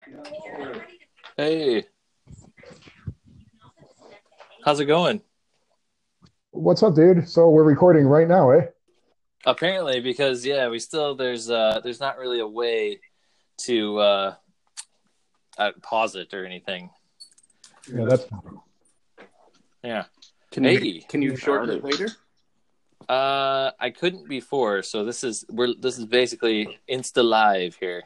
Hey, how's it going? What's up, dude? So we're recording right now, eh? Apparently, because yeah, we still there's not really a way to pause it or anything. Yeah, that's Yeah. Can you Hey, can you shorten it later? I couldn't before, so this is basically Insta Live here.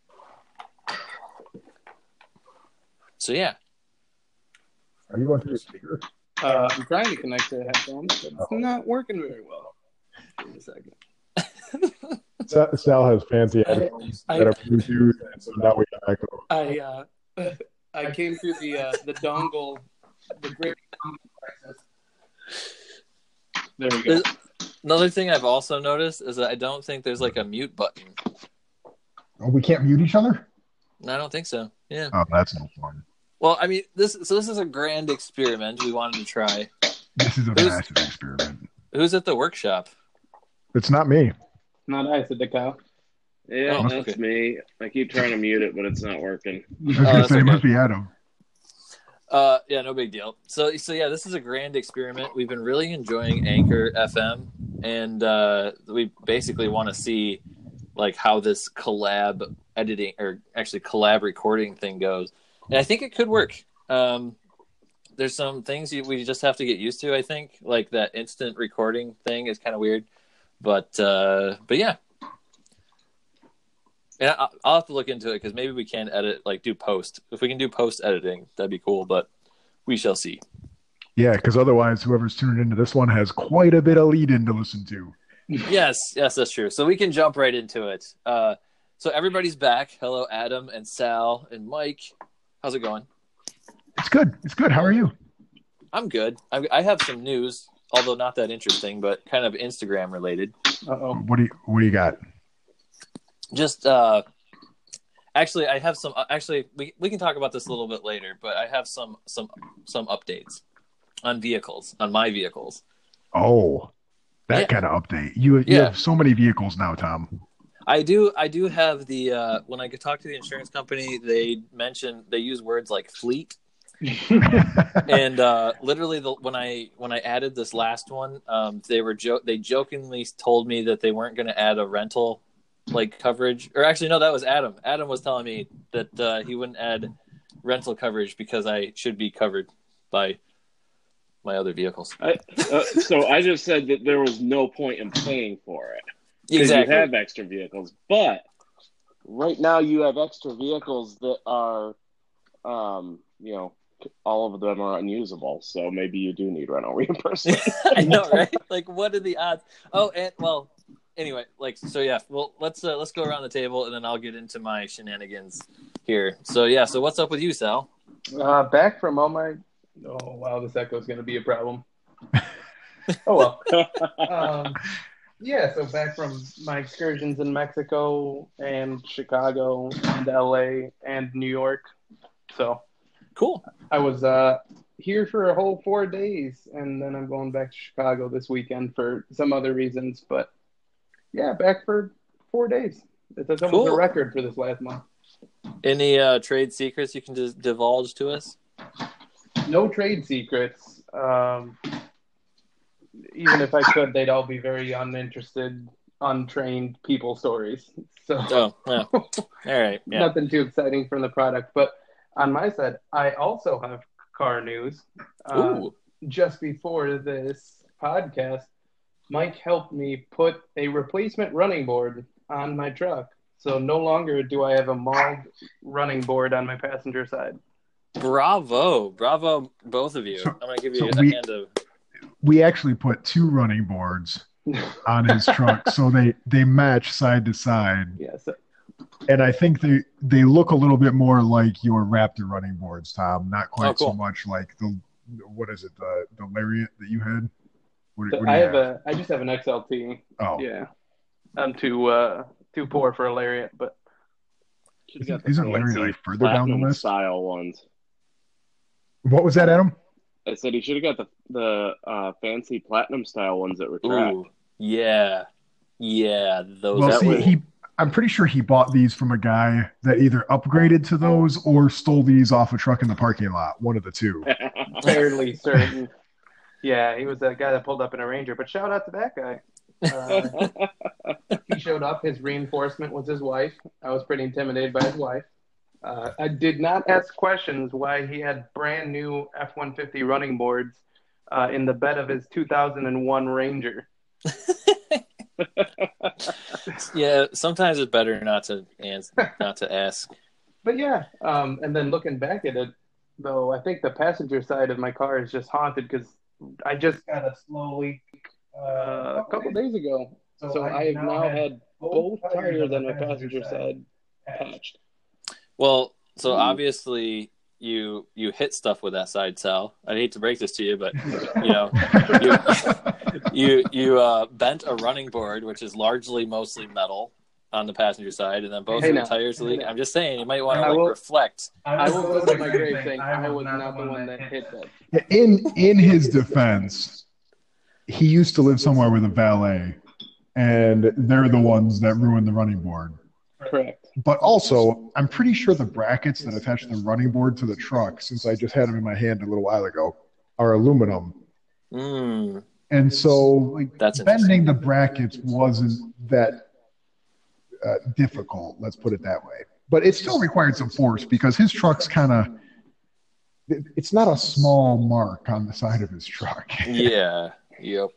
So yeah, Are you going through the speaker? I'm trying to connect to headphones, but it's not working very well. Wait a second. Sal has fancy headphones I that are Bluetooth, and so now we can echo. I came through the dongle, the great dongle crisis. There we go. Another thing I've also noticed is that I don't think there's like a mute button. Oh, we can't mute each other? I don't think so. Yeah. Oh, that's no fun. Well, I mean, this is a grand experiment we wanted to try. This is a Who's massive experiment. who's at the workshop? It's not me. Not I, said the cow. Yeah, Oh, that's okay. me. I keep trying to mute it, but it's not working. I was Oh, going to that's say, it okay. must be Adam. Yeah, no big deal. So yeah, this is a grand experiment. We've been really enjoying Anchor FM, and we basically want to see like how this collab editing or actually collab recording thing goes. And I think it could work. There's some things we just have to get used to. I think like that instant recording thing is kind of weird, but yeah. And I'll have to look into it because maybe we can edit, like do post. If we can do post editing, that'd be cool. But we shall see. Yeah, because otherwise, whoever's tuning into this one has quite a bit of lead-in to listen to. Yes, that's true. So we can jump right into it. So everybody's back. Hello, Adam and Sal and Mike. How's it going? It's good. It's good. How are you? I'm good. I have some news, although not that interesting, but kind of Instagram related. Uh-oh. What do you got? Just actually, I have some. Actually, we can talk about this a little bit later, but I have some updates on vehicles, on my vehicles. Oh, that Yeah. kind of update. You Yeah. have so many vehicles now, Tom. I do have the when I talk to the insurance company, they mention they use words like fleet, and literally when I added this last one, they jokingly told me that they weren't going to add a rental like coverage, or actually no, that was Adam. Adam was telling me that he wouldn't add rental coverage because I should be covered by my other vehicles. So I just said that there was no point in paying for it because Exactly. you have extra vehicles. But right now you have extra vehicles that are, all of them are unusable. So maybe you do need rental reimbursement. I know, right? Like, what are the odds? Oh, and well, anyway, like, so yeah. Well, let's go around the table, and then I'll get into my shenanigans here. So yeah. So what's up with you, Sal? Back from all my... Oh, wow, this echo is going to be a problem. Oh, well. Yeah, so back from my excursions in Mexico and Chicago and LA and New York. So Cool. I was here for a whole 4 days, and then I'm going back to Chicago this weekend for some other reasons. But yeah, back for 4 days. That's almost Cool. a record for this last month. Any trade secrets you can just divulge to us? No trade secrets. Even if I could, they'd all be very uninterested, untrained people stories. So Oh, yeah. All right. Yeah. nothing too exciting from the product. But on my side, I also have car news. Ooh. Just before this podcast, Mike helped me put a replacement running board on my truck. So no longer do I have a mauled running board on my passenger side. Bravo, both of you. So- I'm gonna give so you a we- hand of. We actually put 2 running boards on his truck, so they match side to side. Yes. And I think they look a little bit more like your Raptor running boards, Tom. Not quite Oh, cool. so much like what is it, the Lariat that you had? What do you I just have an XLT. Oh, Yeah. I'm too poor for a Lariat, but Should've got the Isn't Larry, fancy like, further down the platinum list? style ones. what was that, Adam? I said he should have got the fancy platinum style ones that retract. Ooh, yeah, those. Well, that see, would- I'm pretty sure he bought these from a guy that either upgraded to those or stole these off a truck in the parking lot. One of the two. Fairly certain. Yeah, he was that guy that pulled up in a Ranger. But shout out to that guy. He showed up. His reinforcement was his wife. I was pretty intimidated by his wife. I did not ask questions why he had brand new F-150 running boards in the bed of his 2001 Ranger. Yeah, sometimes it's better not to ask. But yeah, and then looking back at it, though, I think the passenger side of my car is just haunted because I just got a slow leak a couple days ago. So I have now had both tires on my passenger side patched. Well, so obviously you hit stuff with that side, Sal. I hate to break this to you, but you bent a running board, which is mostly metal, on the passenger side, and then both of the tires leak. I'm just saying, you might want to reflect. I will go to my grave saying I was not the one that hit that. In his defense, he used to live somewhere with a valet, and they're the ones that ruined the running board. Correct. But also, I'm pretty sure the brackets that attach the running board to the truck, since I just had them in my hand a little while ago, are aluminum. And so bending the brackets wasn't that difficult, let's put it that way. But it still required some force because his truck's it's not a small mark on the side of his truck. Yeah. Yep.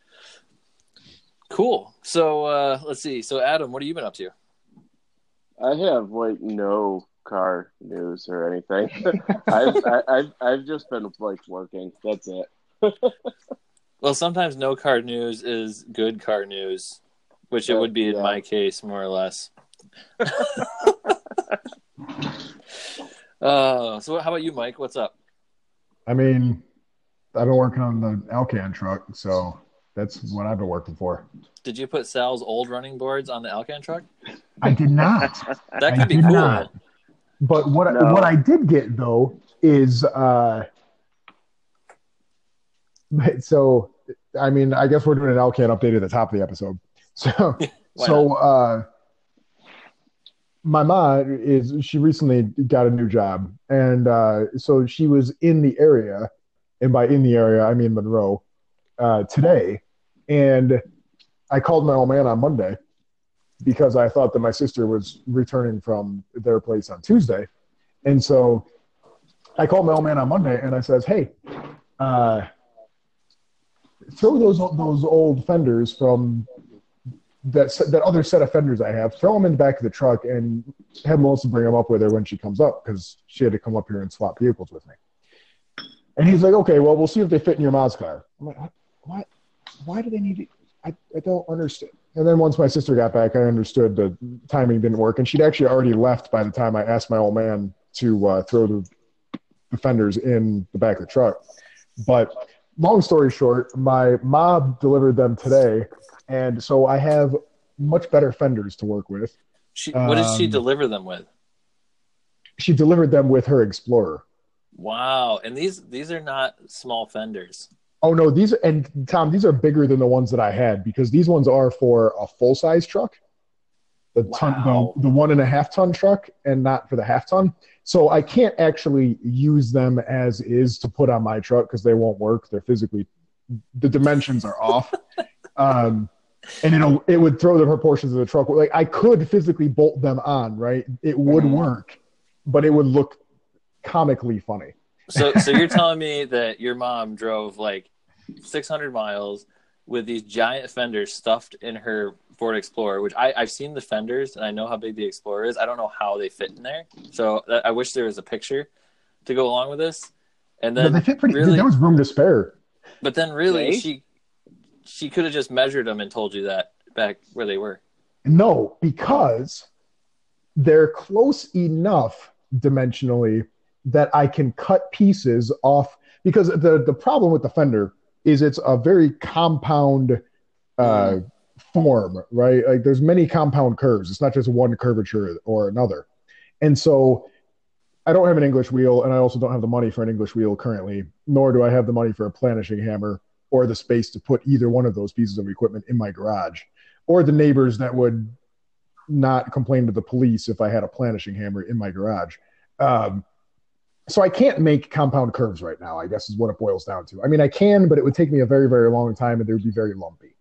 Cool. So let's see. So Adam, what have you been up to? I have no car news or anything. I've just been working. That's it. Well, sometimes no car news is good car news, which it would be in my case, more or less. So how about you, Mike? What's up? I mean, I've been working on the Alcan truck, so that's what I've been working for. Did you put Sal's old running boards on the Alcan truck? I did not. That could be cool. Not. But what I did get, though, is so, I mean, I guess we're doing an Alcan update at the top of the episode. So, my mom she recently got a new job, and so she was in the area, and by in the area, I mean Monroe, today, and I called my old man on Monday because I thought that my sister was returning from their place on Tuesday. And so I called my old man on Monday and I says, hey, throw those old fenders from that other set of fenders I have, throw them in the back of the truck and have Melissa bring them up with her when she comes up because she had to come up here and swap vehicles with me. And he's like, okay, well, we'll see if they fit in your mom's car. I'm like, what? Why do they need it? I don't understand. And then once my sister got back, I understood the timing didn't work. And she'd actually already left by the time I asked my old man to throw the fenders in the back of the truck. But long story short, my mom delivered them today. And so I have much better fenders to work with. What did she deliver them with? She delivered them with her Explorer. Wow. And these are not small fenders. Oh no, Tom, these are bigger than the ones that I had because these ones are for a full size truck, the 1.5 ton truck, and not for the half ton. So I can't actually use them as is to put on my truck because they won't work. They're physically, the dimensions are off, and it would throw the proportions of the truck. Like I could physically bolt them on, right? It would work, but it would look comically funny. So you're telling me that your mom drove 600 miles with these giant fenders stuffed in her Ford Explorer, which I've seen the fenders and I know how big the Explorer is. I don't know how they fit in there. So I wish there was a picture to go along with this. And then they fit pretty good. There was room to spare. But then really she could have just measured them and told you that back where they were. No, because they're close enough dimensionally that I can cut pieces off because the problem with the fender is it's a very compound form, right? Like there's many compound curves. It's not just one curvature or another. And so I don't have an English wheel and I also don't have the money for an English wheel currently, nor do I have the money for a planishing hammer or the space to put either one of those pieces of equipment in my garage or the neighbors that would not complain to the police if I had a planishing hammer in my garage. So I can't make compound curves right now, I guess is what it boils down to. I mean, I can, but it would take me a very, very long time and they would be very lumpy.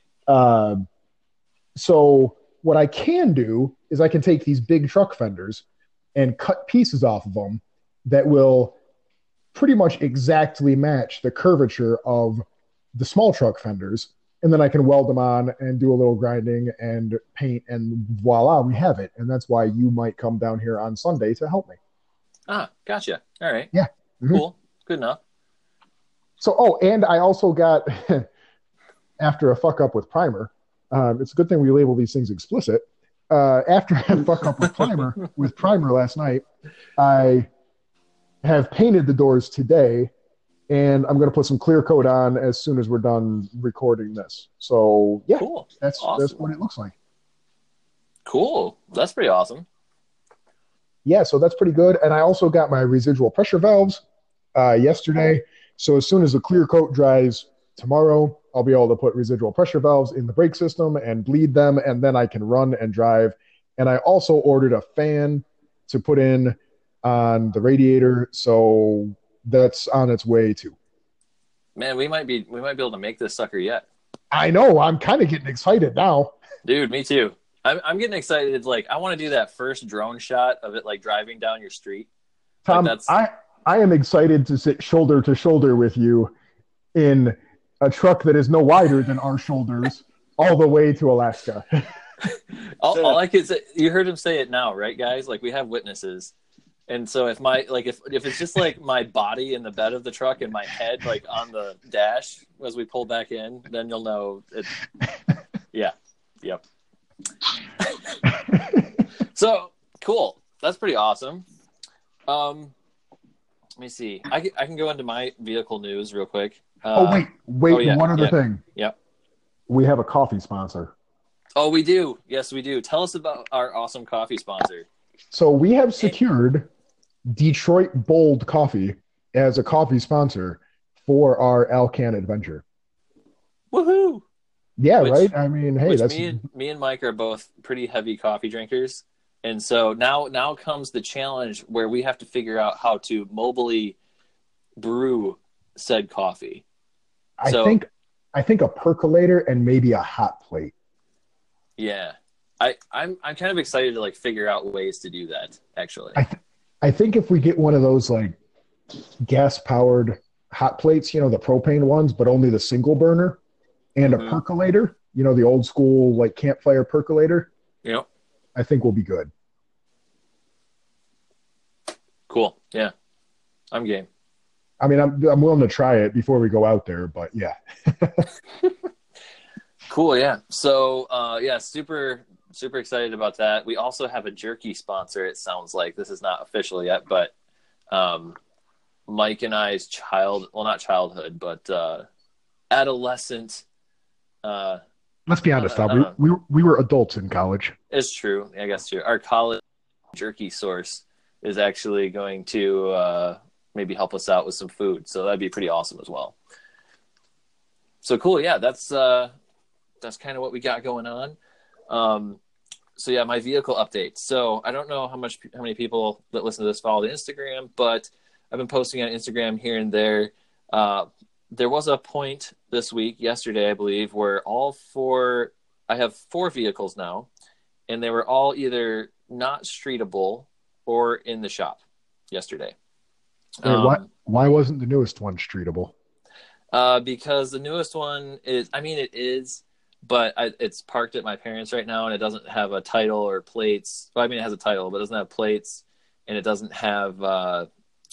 So what I can do is I can take these big truck fenders and cut pieces off of them that will pretty much exactly match the curvature of the small truck fenders. And then I can weld them on and do a little grinding and paint, and voila, we have it. And that's why you might come down here on Sunday to help me. Ah, gotcha. All right. Yeah. Mm-hmm. Cool. Good enough. So, and I also got, after a fuck up with primer, it's a good thing we label these things explicit. After I fuck up with primer last night, I have painted the doors today, and I'm going to put some clear coat on as soon as we're done recording this. So, yeah, cool. That's awesome. That's what it looks like. Cool. That's pretty awesome. Yeah, so that's pretty good. And I also got my residual pressure valves yesterday. So as soon as the clear coat dries tomorrow, I'll be able to put residual pressure valves in the brake system and bleed them, and then I can run and drive. And I also ordered a fan to put in on the radiator, so that's on its way too. Man, we might be able to make this sucker yet. I know. I'm kind of getting excited now. Dude, me too. I'm getting excited. Like, I want to do that first drone shot of it, like driving down your street. Tom, like I am excited to sit shoulder to shoulder with you in a truck that is no wider than our shoulders all the way to Alaska. all I could say, you heard him say it now, right, guys? Like, we have witnesses. And so if it's just like my body in the bed of the truck and my head like on the dash as we pull back in, then you'll know it. Yeah. Yep. So cool. That's pretty awesome. Let me see. I can go into my vehicle news real quick. One other thing. Yep. We have a coffee sponsor. Oh, we do. Yes, we do. Tell us about our awesome coffee sponsor. So we have secured Detroit Bold Coffee as a coffee sponsor for our Alcan adventure. Woohoo! Yeah, right? I mean, hey, that's... Me and Mike are both pretty heavy coffee drinkers. And so now comes the challenge where we have to figure out how to mobily brew said coffee. I think a percolator and maybe a hot plate. Yeah. I'm kind of excited to like figure out ways to do that, actually. I think if we get one of those like gas powered hot plates, the propane ones, but only the single burner, and a percolator, the old school like campfire percolator. Yep. I think we'll be good. Cool. Yeah. I'm game. I mean, I'm willing to try it before we go out there, but yeah. Cool. Yeah. So, super excited about that. We also have a jerky sponsor. It sounds like this is not official yet, but Mike and I's not childhood, but adolescent. Let's be honest, Tom. We were adults in college. It's true. I guess true. Our college jerky source is actually going to maybe help us out with some food. So that'd be pretty awesome as well. So cool. Yeah, that's kind of what we got going on. So yeah, my vehicle updates. So I don't know how many people that listen to this follow the Instagram, but I've been posting on Instagram here and there. There was a point this week, yesterday, I believe, where I have 4 vehicles now, and they were all either not streetable or in the shop yesterday. Why wasn't the newest one streetable? Because the newest one it is, but it's parked at my parents' right now, and it doesn't have a title or plates. Well, I mean, it has a title, but it doesn't have plates, and it doesn't have.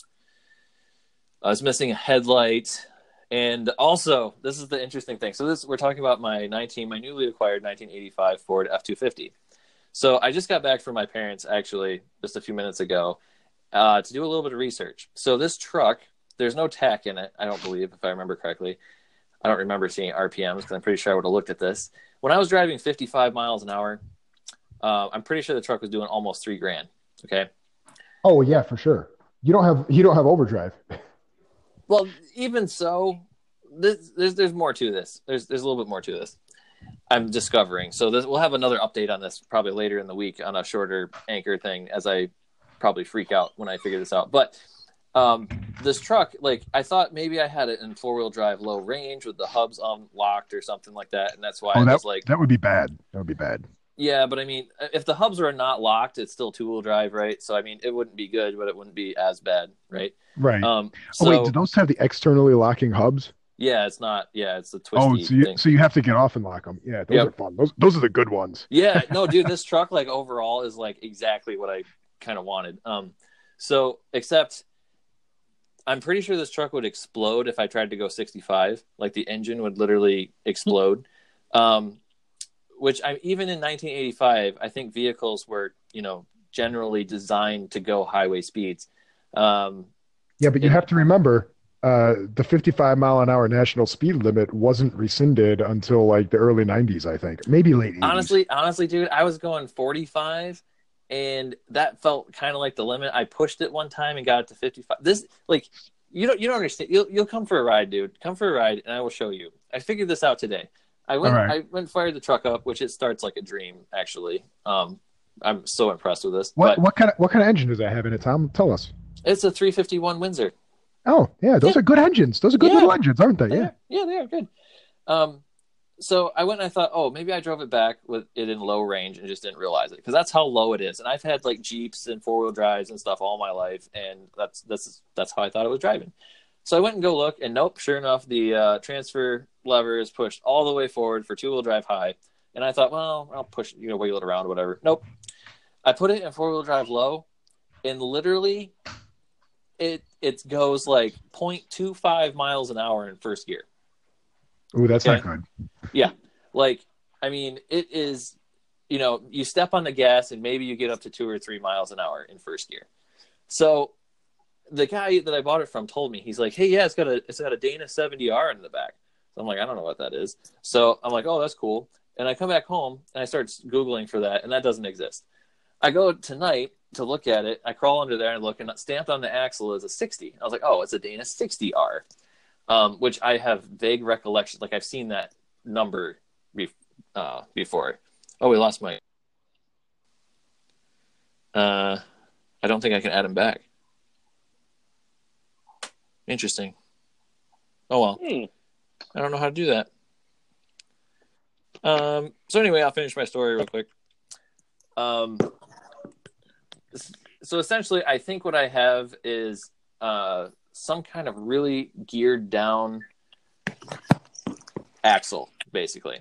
It's missing a headlight, and also this is the interesting thing. So we're talking about my newly acquired 1985 Ford F-250. So I just got back from my parents actually just a few minutes ago to do a little bit of research. So this truck, there's no tach in it, I don't believe, if I remember correctly. I don't remember seeing RPMs because I'm pretty sure I would have looked at this. When I was driving 55 miles an hour, I'm pretty sure the truck was doing almost $3,000. Okay. Oh yeah, for sure. You don't have overdrive. Well, even so, there's more to this. There's a little bit more to this. I'm discovering. So we'll have another update on this probably later in the week on a shorter anchor thing, as I probably freak out when I figure this out. But this truck, like, I thought maybe I had it in 4-wheel drive low range with the hubs unlocked or something like that, and that's why I was like, that would be bad. That would be bad. Yeah, but I mean, if the hubs are not locked, it's still 2-wheel drive, right? So I mean, it wouldn't be good, but it wouldn't be as bad, right? Right. So, wait, do those have the externally locking hubs? Yeah, it's not. Yeah, it's the twisty thing. So you have to get off and lock them. Yeah, those are fun. Those are the good ones. Yeah, no, dude, this truck, like, overall is like exactly what I kind of wanted. So except I'm pretty sure this truck would explode if I tried to go 65. Like, the engine would literally explode. Which even in 1985, I think vehicles were, generally designed to go highway speeds. Yeah, but you have to remember, the 55 mile an hour national speed limit wasn't rescinded until like the early 90s, I think, maybe late 80s. Honestly, dude, I was going 45, and that felt kind of like the limit. I pushed it one time and got it to 55. This, like, you don't understand. You'll come for a ride, dude. Come for a ride, and I will show you. I figured this out today. I went fired the truck up, which it starts like a dream, actually. I'm so impressed with this. What kind of engine does that have in it, Tom? Tell us. It's a 351 Windsor. Oh, yeah, those are good engines. Those are good little engines, aren't they? Yeah, they are good. So I went and I thought, oh, maybe I drove it back with it in low range and just didn't realize it, because that's how low it is. And I've had like Jeeps and 4-wheel drives and stuff all my life, and that's how I thought it was driving. So I went and go look, and nope, sure enough, the transfer lever is pushed all the way forward for 2-wheel drive high. And I thought, well, I'll push, wiggle it around, whatever. Nope. I put it in 4-wheel drive low, and literally it goes like 0.25 miles an hour in first gear. Ooh, that's not good. Yeah. Like, I mean, it is, you step on the gas and maybe you get up to 2 or 3 miles an hour in first gear. So the guy that I bought it from told me, he's like, hey, yeah, it's got a Dana 70R in the back. So I'm like, I don't know what that is. So I'm like, oh, that's cool. And I come back home and I start Googling for that, and that doesn't exist. I go tonight to look at it. I crawl under there and look, and stamped on the axle is a 60. I was like, oh, it's a Dana 60R, which I have vague recollections. Like, I've seen that number before. Oh, we lost my... I don't think I can add him back. Interesting. Oh, well. I don't know how to do that. So anyway, I'll finish my story real quick. So essentially, I think what I have is some kind of really geared down axle, basically.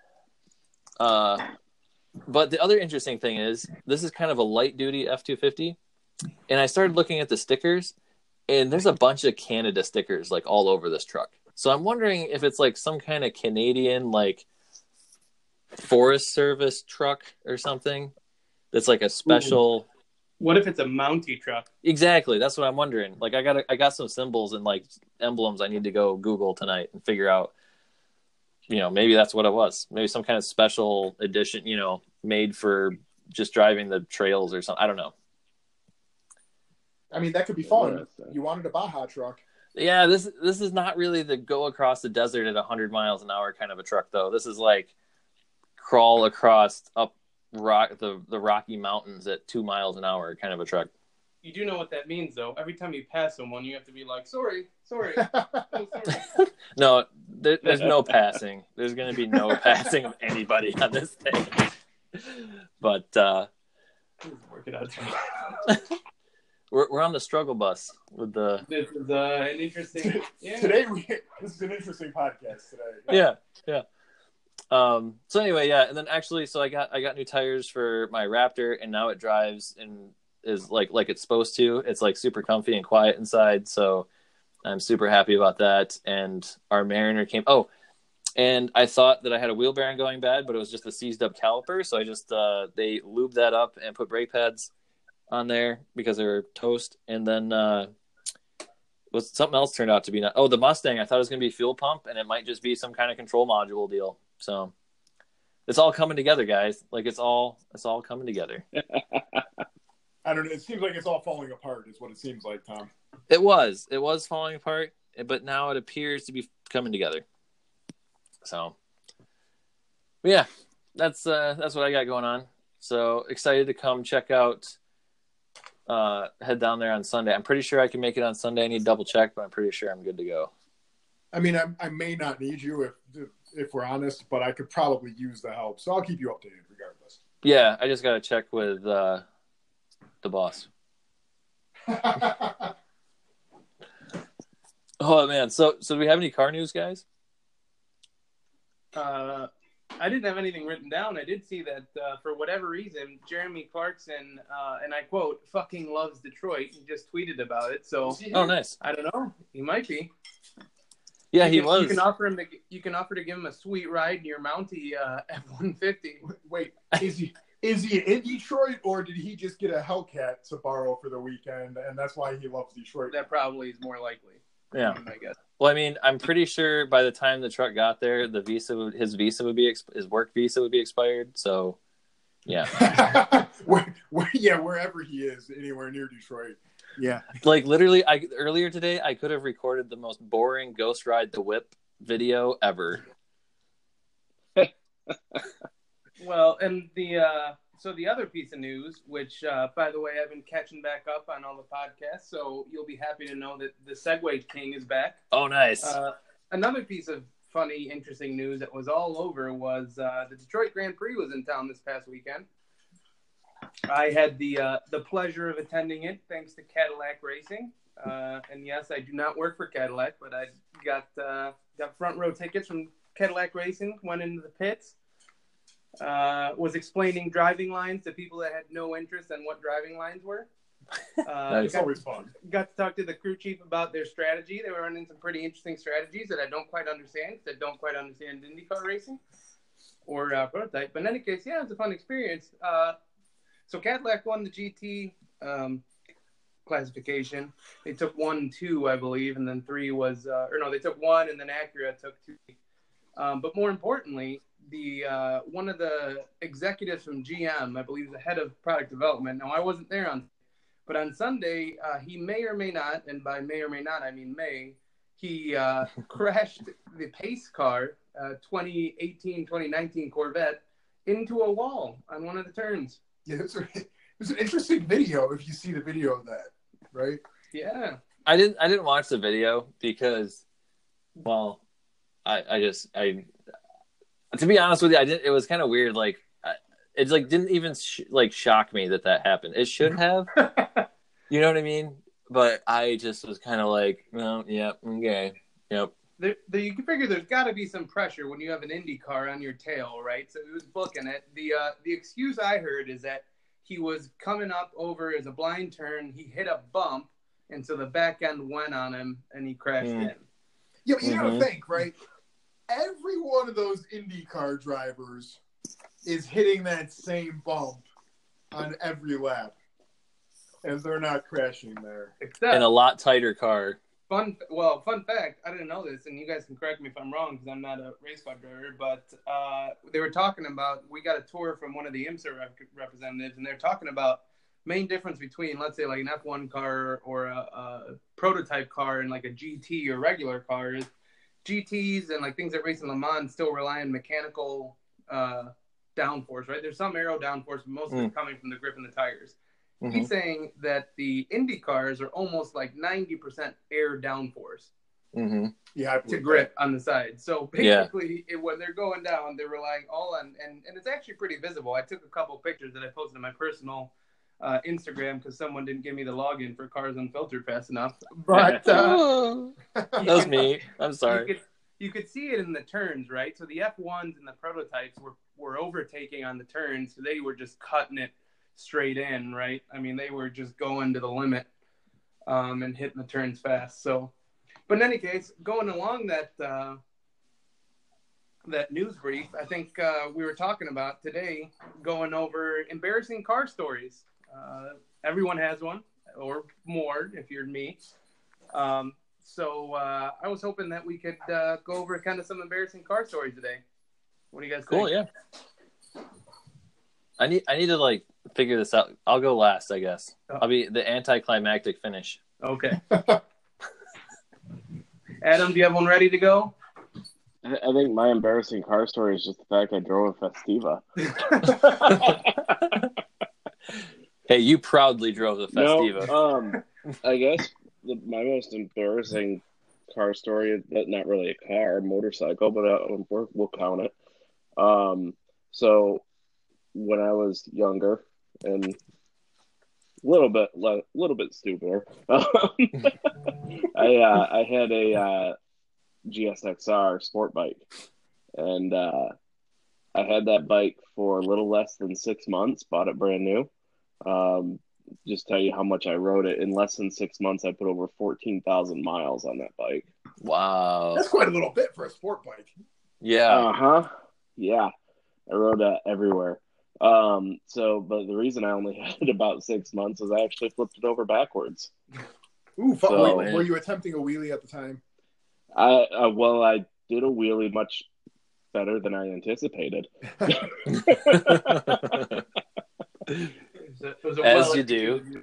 But the other interesting thing is, this is kind of a light duty F-250, and I started looking at the stickers, and there's a bunch of Canada stickers like all over this truck. So I'm wondering if it's like some kind of Canadian like Forest Service truck or something that's like a special. What if it's a Mountie truck? Exactly, that's what I'm wondering. Like, I got some symbols and like emblems I need to go Google tonight and figure out. Maybe that's what it was. Maybe some kind of special edition, made for just driving the trails or something. I don't know. I mean, that could be fun. You wanted a Baja truck. Yeah, this is not really the go across the desert at 100 miles an hour kind of a truck, though. This is like crawl across up the Rocky Mountains at 2 miles an hour kind of a truck. You do know what that means, though. Every time you pass someone, you have to be like, sorry. Oh, sorry. No, there's no passing. There's going to be no passing of anybody on this thing. But work it out. We're on the struggle bus with the. This is an interesting. Yeah. This is an interesting podcast today. Yeah. So anyway, yeah, and then actually, so I got new tires for my Raptor, and now it drives and is like it's supposed to. It's like super comfy and quiet inside, so I'm super happy about that. And our Mariner came. Oh, and I thought that I had a wheel bearing going bad, but it was just a seized up caliper. So I just they lubed that up and put brake pads on there because they were toast. And then something else turned out to be the Mustang. I thought it was going to be fuel pump, and it might just be some kind of control module deal. So it's all coming together, guys. Like, it's all coming together. I don't know. It seems like it's all falling apart is what it seems like, Tom. It was falling apart, but now it appears to be coming together. So But yeah, that's what I got going on. So excited to come check out. Head down there on Sunday. I'm pretty sure I can make it on Sunday. I need to double check, but I'm pretty sure I'm good to go. I mean, I may not need you if we're honest, but I could probably use the help. So I'll keep you updated regardless. Yeah, I just got to check with the boss. Oh man, so do we have any car news, guys? I didn't have anything written down. I did see that for whatever reason, Jeremy Clarkson, and I quote, "fucking loves Detroit." He just tweeted about it. So, Oh, nice. I don't know. He might be. Yeah, he was. You can offer to give him a sweet ride in your Mountie F-150. Wait, is he in Detroit, or did he just get a Hellcat to borrow for the weekend, and that's why he loves Detroit? That probably is more likely. Yeah, I guess. Well, I mean, I'm pretty sure by the time the truck got there, his work visa would be expired. So, yeah. Wherever he is, anywhere near Detroit. Yeah. Like literally, earlier today, I could have recorded the most boring Ghost Ride the Whip video ever. Well, and the other piece of news, which, by the way, I've been catching back up on all the podcasts, so you'll be happy to know that the Segway King is back. Oh, nice. Another piece of funny, interesting news that was all over was the Detroit Grand Prix was in town this past weekend. I had the pleasure of attending it, thanks to Cadillac Racing. And yes, I do not work for Cadillac, but I got front row tickets from Cadillac Racing, went into the pits. Was explaining driving lines to people that had no interest in what driving lines were. It's always fun. Got to talk to the crew chief about their strategy. They were running some pretty interesting strategies that I don't quite understand. That don't quite understand IndyCar racing or prototype. But in any case, yeah, it was a fun experience. So Cadillac won the GT classification. They took 1 and 2, I believe, and then 3 was they took 1 and then Acura took 2. But more importantly, one of the executives from GM, I believe, the head of product development. Now, I wasn't there but on Sunday, he may or may not, and by may or may not, I mean may, he crashed the pace car, 2018-2019 Corvette, into a wall on one of the turns. Yeah, it's an interesting video if you see the video of that, right? Yeah. I didn't watch the video because, well, I to be honest with you, it was kind of weird. Like, it didn't even shock me that happened. It should have, you know what I mean? But I just was kind of like, well, yep, okay, yep. You can figure there's got to be some pressure when you have an Indy car on your tail, right? So he was booking it. The excuse I heard is that he was coming up over as a blind turn. He hit a bump, and so the back end went on him, and he crashed in. Yeah, but you gotta think, right? Every one of those IndyCar drivers is hitting that same bump on every lap, and they're not crashing there. Except in a lot tighter car. Fun fact, I didn't know this, and you guys can correct me if I'm wrong because I'm not a race car driver, but they were talking about, we got a tour from one of the IMSA representatives, and they're talking about main difference between, let's say, like an F1 car or a prototype car and like a GT or regular car is GTs and like things that race in Le Mans still rely on mechanical downforce, right? There's some aero downforce, but most of it's coming from the grip and the tires. He's saying that the Indy cars are almost like 90% air downforce to grip on the side. So basically, when they're going down, they're relying all on, and it's actually pretty visible. I took a couple pictures that I posted on my personal Instagram because someone didn't give me the login for Cars Unfiltered fast enough. But that was me. I'm sorry. You could see it in the turns, right? So the F1s and the prototypes were overtaking on the turns, so they were just cutting it straight in, right? I mean, they were just going to the limit and hitting the turns fast. So, but in any case, going along that news brief, I think we were talking about today, going over embarrassing car stories. Everyone has one, or more if you're me. So I was hoping that we could go over kind of some embarrassing car stories today. What do you guys think? Cool, yeah. I need to figure this out. I'll go last, I guess. I'll be the anticlimactic finish. Okay. Adam, do you have one ready to go? I think my embarrassing car story is just the fact I drove a Festiva. Hey, you proudly drove the Festiva. No, I guess my most embarrassing car story is not really a car, a motorcycle, but we'll count it. So when I was younger and a little bit stupider, I had a GSXR sport bike, and I had that bike for a little less than 6 months. Bought it brand new. Just tell you how much I rode it. In less than 6 months, I put over 14,000 miles on that bike. Wow, that's quite a little bit for a sport bike. Yeah. Yeah, I rode that everywhere. But the reason I only had it about 6 months is I actually flipped it over backwards. Ooh, were you attempting a wheelie at the time? I did a wheelie much better than I anticipated. As you do.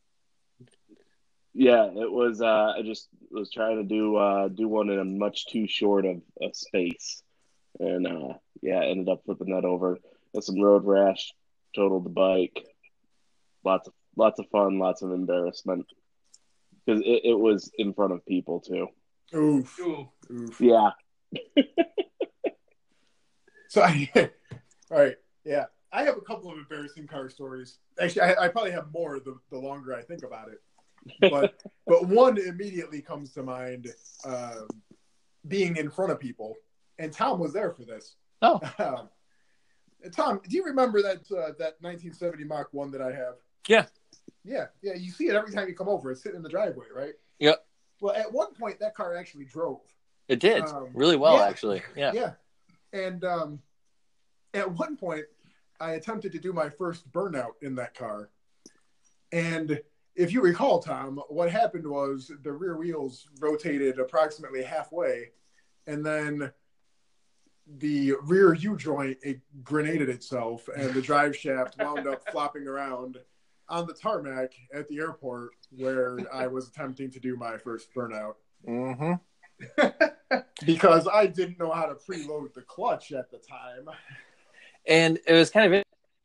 Yeah, it was. I just was trying to do one in a much too short of a space, and I ended up flipping that over. Got some road rash, totaled the bike. Lots of fun, lots of embarrassment because it was in front of people too. Oof. Yeah. So all right, yeah. I have a couple of embarrassing car stories. Actually, I probably have more the longer I think about it. But one immediately comes to mind, being in front of people, and Tom was there for this. Oh, Tom, do you remember that 1970 Mach 1 that I have? Yeah. Yeah. You see it every time you come over. It's sitting in the driveway, right? Yep. Well, at one point, that car actually drove. It did really well, actually. Yeah. Yeah. And at one point, I attempted to do my first burnout in that car. And if you recall, Tom, what happened was the rear wheels rotated approximately halfway, and then the rear U-joint, it grenaded itself, and the drive shaft wound up flopping around on the tarmac at the airport where I was attempting to do my first burnout. Mm-hmm. Because I didn't know how to preload the clutch at the time. And it was kind of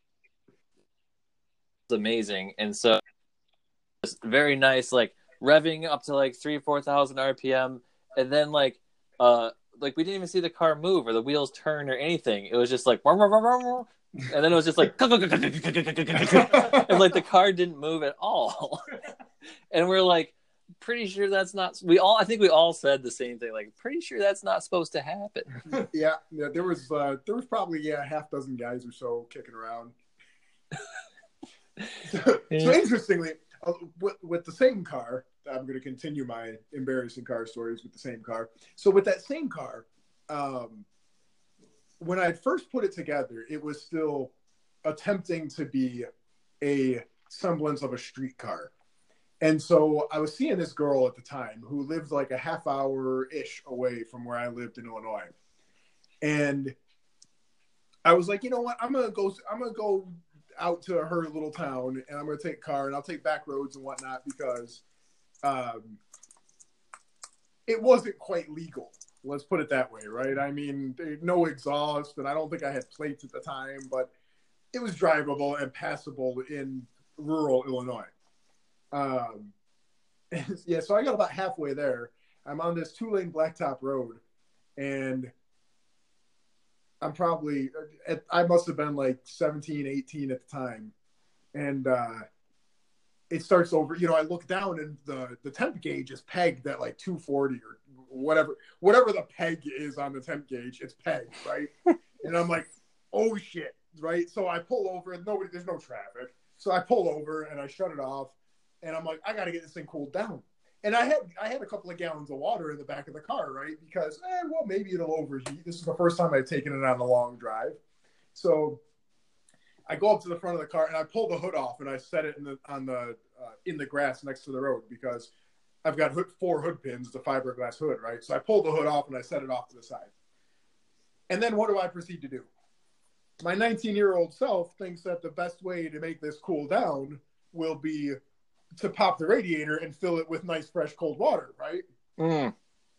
amazing. And so it's very nice, like revving up to like 3,000-4,000 RPM. And then like we didn't even see the car move or the wheels turn or anything. It was just like, and then it was just like, and like the car didn't move at all. And we're like, pretty sure that's not. I think we all said the same thing. Like, pretty sure that's not supposed to happen. Yeah. There was probably a half dozen guys or so kicking around. So interestingly, with the same car, I'm going to continue my embarrassing car stories with the same car. So with that same car, when I first put it together, it was still attempting to be a semblance of a street car. And so I was seeing this girl at the time who lived like a half hour-ish away from where I lived in Illinois. And I was like, you know what? I'm gonna go out to her little town, and I'm gonna take a car, and I'll take back roads and whatnot because it wasn't quite legal. Let's put it that way, right? I mean, no exhaust, and I don't think I had plates at the time, but it was drivable and passable in rural Illinois. Yeah, so I got about halfway there. I'm on this 2-lane blacktop road, and I'm probably, I must have been like 17, 18 at the time. And it starts over, I look down and the temp gauge is pegged at like 240 or whatever the peg is on the temp gauge, it's pegged, right? And I'm like, oh shit, right? So I pull over and there's no traffic. So I pull over and I shut it off. And I'm like, I got to get this thing cooled down. And I had a couple of gallons of water in the back of the car, right? Because, maybe it'll overheat. This is the first time I've taken it on a long drive. So I go up to the front of the car and I pull the hood off and I set it in the grass next to the road because I've got 4 hood pins, the fiberglass hood, right? So I pull the hood off and I set it off to the side. And then what do I proceed to do? My 19-year-old self thinks that the best way to make this cool down will be to pop the radiator and fill it with nice, fresh, cold water, right?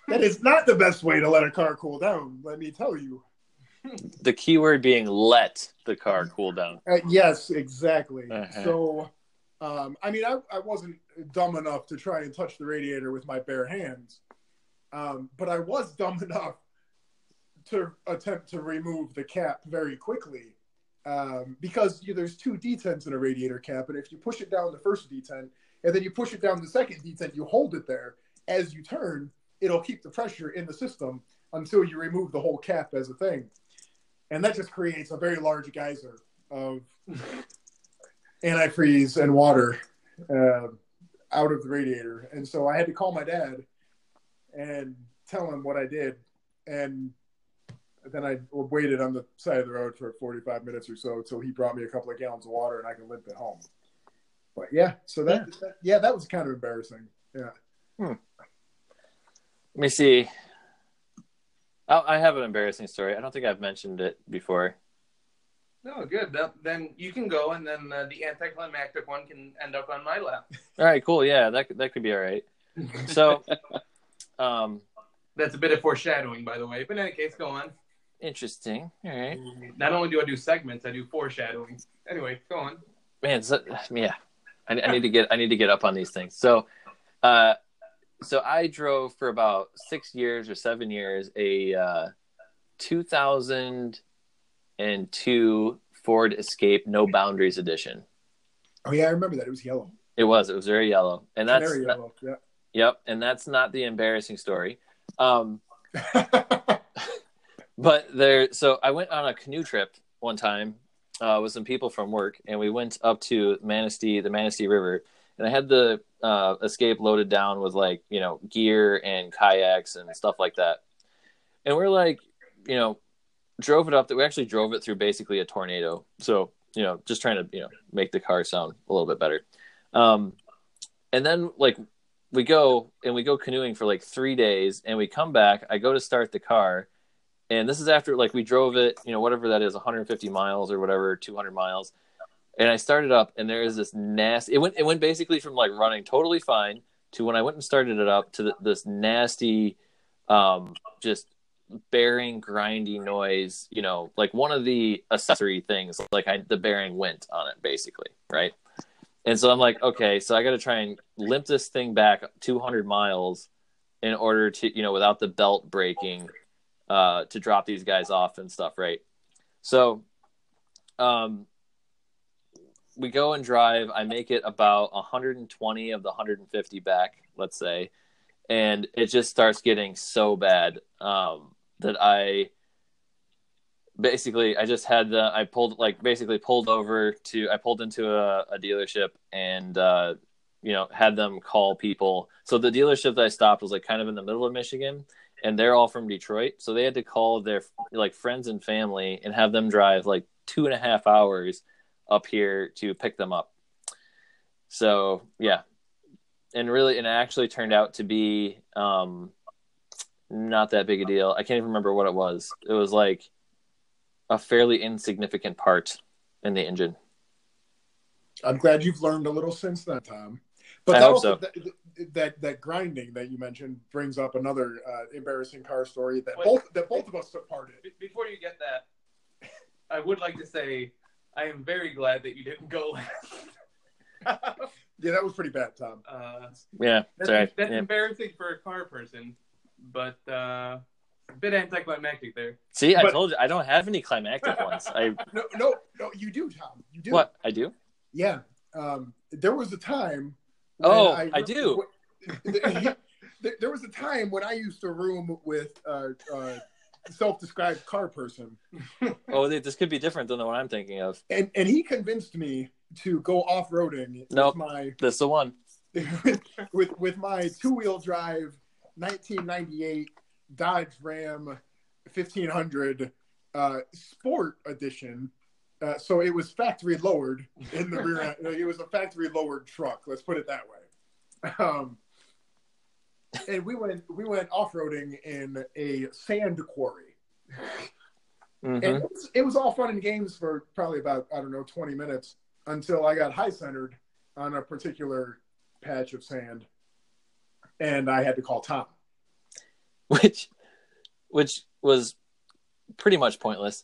That is not the best way to let a car cool down, let me tell you. The key word being let the car cool down. Yes, exactly. Uh-huh. So, I wasn't dumb enough to try and touch the radiator with my bare hands, but I was dumb enough to attempt to remove the cap very quickly, because there's two detents in a radiator cap, and if you push it down the first detent and then you push it down the second detent, you hold it there. As you turn, it'll keep the pressure in the system until you remove the whole cap as a thing. And that just creates a very large geyser of antifreeze and water out of the radiator. And so I had to call my dad and tell him what I did. And then I waited on the side of the road for 45 minutes or so until he brought me a couple of gallons of water and I could limp it home. But so that was kind of embarrassing. Yeah. Let me see. I have an embarrassing story. I don't think I've mentioned it before. No, good. Then you can go, and then the anticlimactic one can end up on my lap. All right, cool. Yeah, that could be all right. So, that's a bit of foreshadowing, by the way. But in any case, go on. Interesting. All right. Not only do I do segments, I do foreshadowing. Anyway, go on. Man, I need to get up on these things. So I drove for about 6 years or 7 years a 2002 Ford Escape No Boundaries edition. Oh yeah, I remember that. It was yellow. It was very yellow, and that's very yellow. Yeah. Yep, and that's not the embarrassing story. But so I went on a canoe trip one time with some people from work, and we went up to the Manistee River, and I had the Escape loaded down with gear and kayaks and stuff like that. And we're drove it up. We actually drove it through basically a tornado. So, just trying to, make the car sound a little bit better. And then we go canoeing for 3 days, and we come back. I go to start the car, and this is after we drove it, whatever that is, 150 miles or whatever, 200 miles. And I started up, and there is this nasty. It went basically from running totally fine to when I went and started it up to this nasty, just bearing grinding noise. One of the accessory things, the bearing went on it basically, right? And so I'm like, okay, so I got to try and limp this thing back 200 miles in order to, without the belt breaking, to drop these guys off and stuff, right? So, we go and drive. I make it about 120 of the 150 back, let's say, and it just starts getting so bad that I pulled into a dealership and had them call people. So the dealership that I stopped was kind of in the middle of Michigan, and they're all from Detroit, so they had to call their friends and family and have them drive 2.5 hours up here to pick them up. So yeah, and it actually turned out to be not that big a deal. I can't even remember what it was. It was a fairly insignificant part in the engine. I'm glad you've learned a little since that time. But I hope so. That grinding that you mentioned brings up another embarrassing car story that both of us took part in. Before you get that, I would like to say I am very glad that you didn't go last. Yeah, that was pretty bad, Tom. That's embarrassing for a car person, but a bit anticlimactic there. See, I told you I don't have any climactic ones. No, you do, Tom. You do. What? I do? Yeah. There was a time. I do. There was a time when I used to room with self-described car person. Oh, this could be different than the one I'm thinking of. And he convinced me to go off-roading. Nope, that's the one. with my two-wheel drive 1998 Dodge Ram 1500 Sport Edition. So it was factory lowered in the rear end. It was a factory lowered truck. Let's put it that way. And we went off-roading in a sand quarry. Mm-hmm. And it was all fun and games for probably about, 20 minutes until I got high-centered on a particular patch of sand. And I had to call Tom. which was pretty much pointless.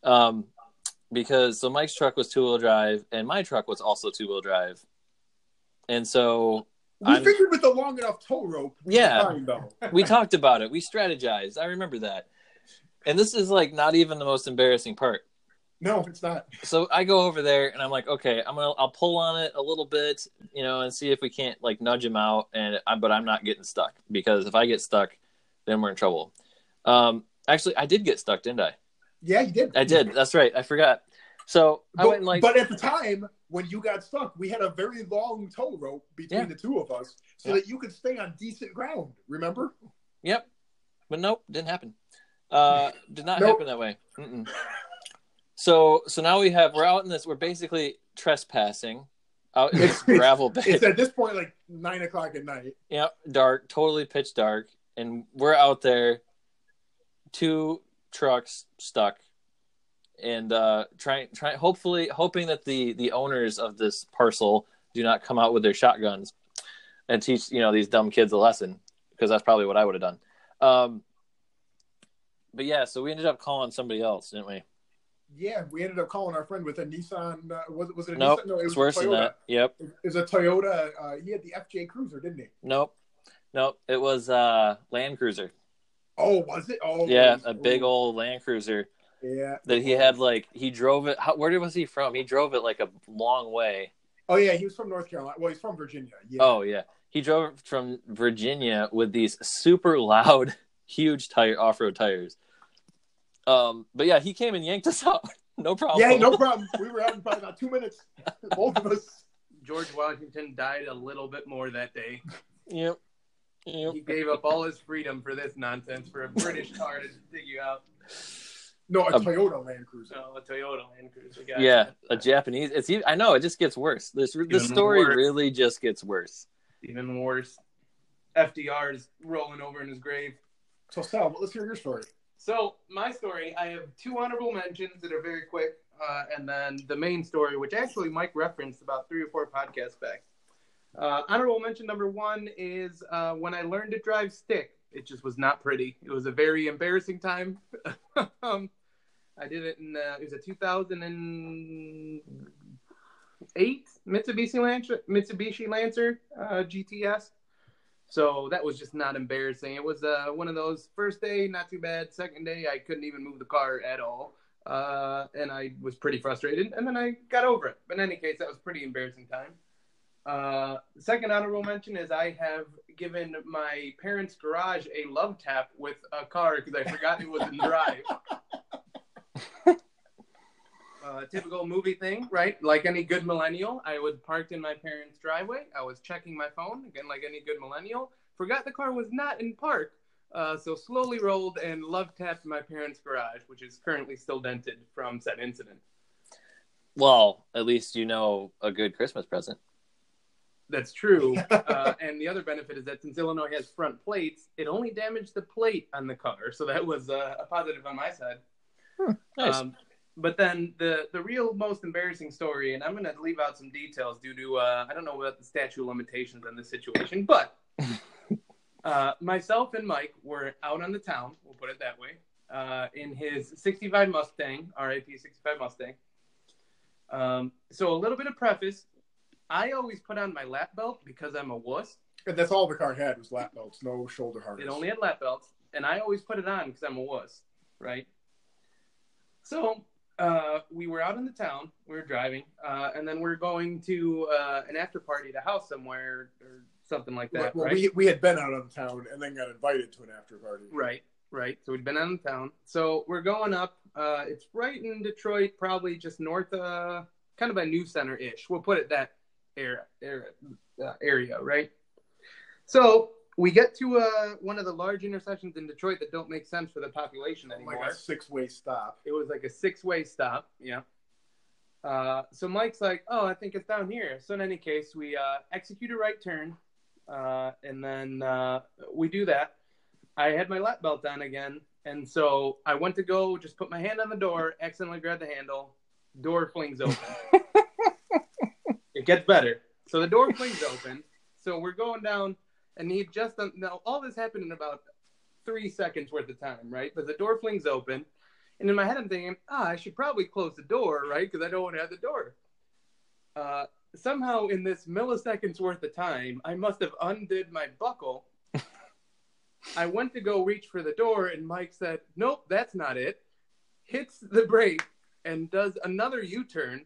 Because so Mike's truck was 2-wheel drive and my truck was also 2-wheel drive. And so we figured with the long enough tow rope. We talked about it. We strategized. I remember that. And this is like not even the most embarrassing part. No, it's not. So I go over there and I'm like, okay, I'll pull on it a little bit, and see if we can't like nudge him out. But I'm not getting stuck, because if I get stuck, then we're in trouble. Actually, I did get stuck, didn't I? Yeah, you did. I did. That's right. I forgot. So I went and but at the time when you got stuck, we had a very long tow rope between the two of us, so that you could stay on decent ground. Remember? Yep. But nope, didn't happen. Did not happen that way. Mm-mm. So now we're out in this. We're basically trespassing out in this gravel bed. It's at this point like 9:00 at night. Yep, dark, totally pitch dark, and we're out there. 2 trucks stuck, and hoping that the owners of this parcel do not come out with their shotguns and teach these dumb kids a lesson, because that's probably what I would have done. But yeah, so we ended up calling somebody else, didn't we? Yeah, we ended up calling our friend with a Nissan. Was it a Nissan? No, it was worse a Toyota. than that. Yep. It was a Toyota. He had the FJ Cruiser, didn't he? Nope. It was Land Cruiser. Oh, was it? Oh, yeah, a big old Land Cruiser. Yeah. That he had, he drove it. Where was he from? He drove it like a long way. Oh, yeah, he was from North Carolina. Well, he's from Virginia. Yeah. Oh, yeah. He drove it from Virginia with these super loud, huge off-road tires. But yeah, he came and yanked us out. No problem. Yeah, no problem. We were out in probably about 2 minutes. Both of us. George Washington died a little bit more that day. Yep. He gave up all his freedom for this nonsense, for a British car to dig you out. No, a Toyota Land Cruiser. No, a Toyota Land Cruiser. Gotcha. Yeah, a Japanese. I know, it just gets worse. This story really just gets worse. Even worse. FDR is rolling over in his grave. So, Sal, let's hear your story. So, my story, I have 2 honorable mentions that are very quick, and then the main story, which actually Mike referenced about 3 or 4 podcasts back. Honorable mention number 1 is when I learned to drive stick. It just was not pretty. It was a very embarrassing time. I did it in it was a 2008 Mitsubishi Lancer GTS. So that was just not embarrassing. It was one of those, first day, not too bad. Second day, I couldn't even move the car at all. And I was pretty frustrated. And then I got over it. But in any case, that was a pretty embarrassing time. The second honorable mention is I have given my parents' garage a love tap with a car because I forgot it was in drive. Typical movie thing, right? Like any good millennial, I was parked in my parents' driveway. I was checking my phone, again, like any good millennial. Forgot the car was not in park. So slowly rolled and love tapped my parents' garage, which is currently still dented from said incident. Well, at least a good Christmas present. That's true. And the other benefit is that since Illinois has front plates, it only damaged the plate on the car. So that was a positive on my side. Nice. But then the real most embarrassing story, and I'm going to leave out some details due to, I don't know about the statute of limitations on this situation, but myself and Mike were out on the town, we'll put it that way, in his 65 Mustang, RIP 65 Mustang. So a little bit of preface. I always put on my lap belt because I'm a wuss. And that's all the car had was lap belts, no shoulder harness. It only had lap belts, and I always put it on because I'm a wuss, right? So we were out in the town, we were driving, and then we're going to an after party at a house somewhere or something like that, well, right? We had been out of the town and then got invited to an after party. Right. So we'd been out in the town. So we're going up. It's right in Detroit, probably just north, kind of by New Center-ish. We'll put it that area, right? So we get to one of the large intersections in Detroit that don't make sense for the population anymore. Like a 6-way stop. It was like a 6-way stop, yeah. So Mike's like, oh, I think it's down here. So in any case, we execute a right turn, and then we do that. I had my lap belt on again, and so I went to go just put my hand on the door, accidentally grabbed the handle, door flings open. It gets better. So the door flings open. So we're going down, and he just now all this happened in about 3 seconds worth of time, right? But the door flings open, and in my head I'm thinking, I should probably close the door, right? Because I don't want to have the door. Somehow in this milliseconds worth of time, I must have undid my buckle. I went to go reach for the door, and Mike said, nope, that's not it. Hits the brake and does another U-turn.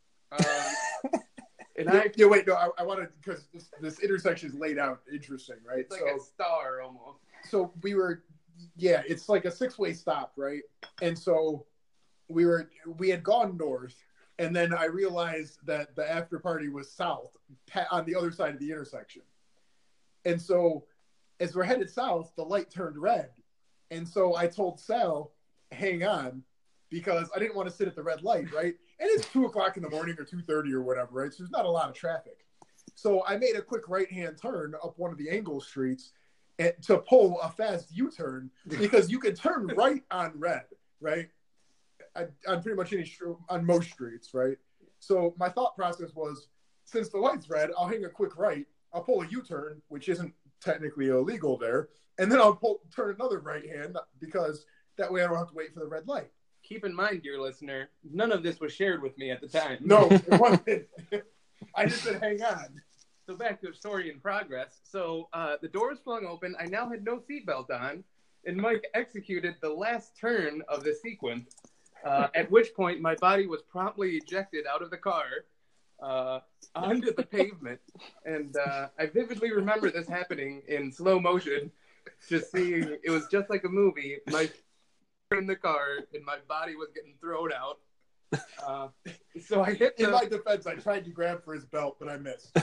And wait, no, I want to, because this intersection is laid out interesting, right? It's like a star almost. So it's like a 6-way stop, right? And so we had gone north, and then I realized that the after party was south on the other side of the intersection. And so as we're headed south, the light turned red. And so I told Sal, hang on, because I didn't want to sit at the red light, right? And it's 2:00 in the morning or 2:30 or whatever, right? So there's not a lot of traffic. So I made a quick right-hand turn up one of the angle streets to pull a fast U-turn, because you can turn right on red, right? On pretty much on most streets, right? So my thought process was, since the light's red, I'll hang a quick right, I'll pull a U-turn, which isn't technically illegal there, and then I'll turn another right hand, because that way I don't have to wait for the red light. Keep in mind, dear listener, none of this was shared with me at the time. No, it wasn't. I just said, hang on. So back to the story in progress. So the doors flung open. I now had no seatbelt on, and Mike executed the last turn of the sequence, at which point my body was promptly ejected out of the car onto the pavement. And I vividly remember this happening in slow motion, just seeing, it was just like a movie. Mike in the car, and my body was getting thrown out. So I hit in my defense, I tried to grab for his belt, but I missed.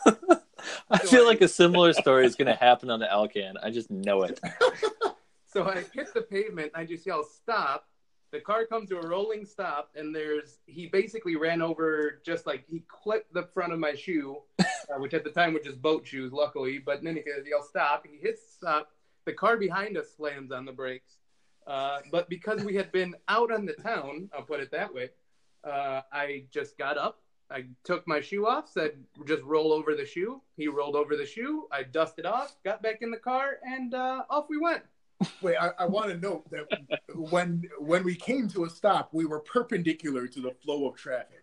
I feel like a similar story is going to happen on the Alcan. I just know it. So I hit the pavement. I just yell, stop. The car comes to a rolling stop, and he basically ran over, just like he clipped the front of my shoe, which at the time were just boat shoes, luckily. But then he yells, stop. He hits stop. The car behind us slams on the brakes. But because we had been out on the town, I'll put it that way, I just got up. I took my shoe off, said, just roll over the shoe. He rolled over the shoe. I dusted off, got back in the car, and off we went. Wait, I want to note that when we came to a stop, we were perpendicular to the flow of traffic.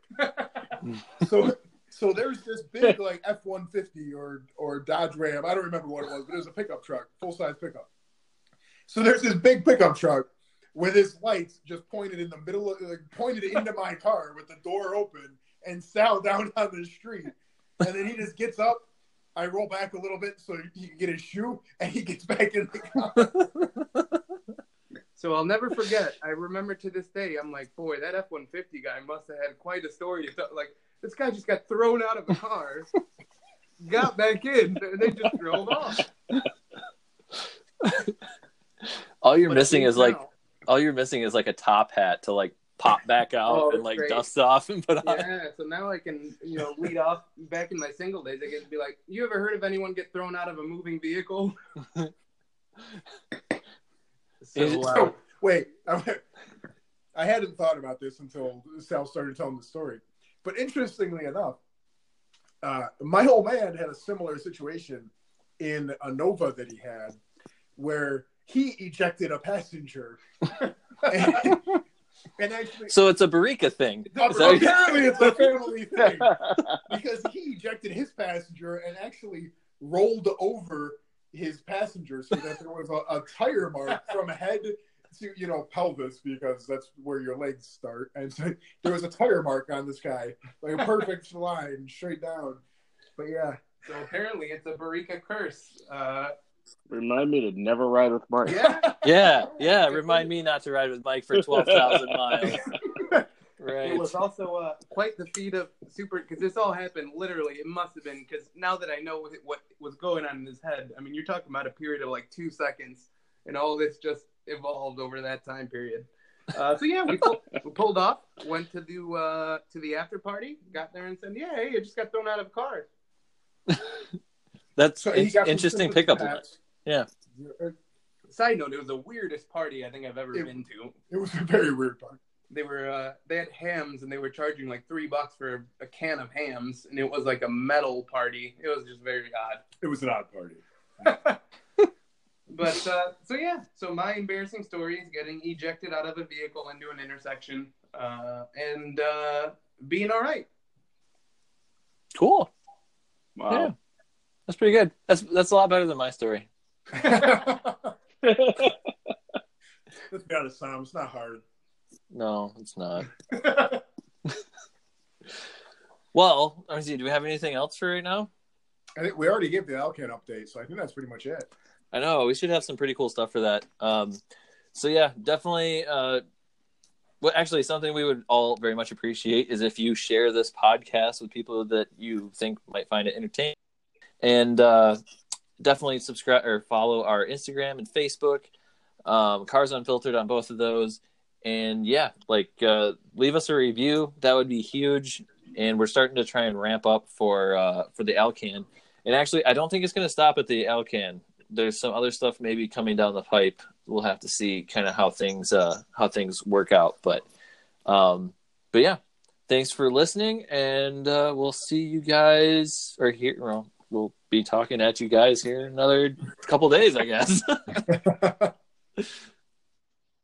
So there's this big like F-150 or Dodge Ram. I don't remember what it was, but it was a pickup truck, full-size pickup. So there's this big pickup truck with his lights just pointed in the middle, pointed into my car with the door open, and Sal down on the street. And then he just gets up. I roll back a little bit so he can get his shoe, and he gets back in the car. So I'll never forget. I remember to this day, I'm like, boy, that F-150 guy must have had quite a story to tell. Like, this guy just got thrown out of the car, got back in, and they just drove off. All you're missing is like a top hat to like pop back out and like great. Dust off and put on. Yeah, so now I can, lead off back in my single days. I get to be like, you ever heard of anyone get thrown out of a moving vehicle? Wait, I hadn't thought about this until Sal started telling the story. But interestingly enough, my old man had a similar situation in a Nova that he had, where he ejected a passenger. And actually, so it's a Barica thing. Apparently, it's a family thing, because he ejected his passenger and actually rolled over his passenger, so that there was a tire mark from head to pelvis, because that's where your legs start. And so there was a tire mark on this guy, like a perfect line straight down. But yeah, so apparently it's a Barica curse. Remind me to never ride with Mike. Yeah. Remind me not to ride with Mike for 12,000 miles. Right. It was also quite the feat of because this all happened literally. It must have been, because now that I know what was going on in his head, I mean, you're talking about a period of like 2 seconds, and all this just evolved over that time period. So yeah, we pulled off, went to the after party, got there and said, yeah, hey, I just got thrown out of a car. That's interesting pickup line. Yeah. Side note, it was the weirdest party I think I've ever been to. It was a very weird party. They had hams, and they were charging like $3 for a can of hams, and it was like a metal party. It was just very odd. It was an odd party. But so my embarrassing story is getting ejected out of a vehicle into an intersection, and being all right. Cool. Wow. Yeah. That's pretty good. That's a lot better than my story. Let's be honest, Tom. It's not hard. No, it's not. Well, let me see. Do we have anything else for right now? I think we already gave the Alcan update, so I think that's pretty much it. I know. We should have some pretty cool stuff for that. So, yeah, definitely. Actually, something we would all very much appreciate is if you share this podcast with people that you think might find it entertaining. And definitely subscribe or follow our Instagram and Facebook. Cars Unfiltered on both of those. And yeah, leave us a review. That would be huge. And we're starting to try and ramp up for the Alcan. And actually, I don't think it's going to stop at the Alcan. There's some other stuff maybe coming down the pipe. We'll have to see kind of how things work out. But yeah, thanks for listening, and we'll see you guys we'll be talking at you guys here in another couple days, I guess.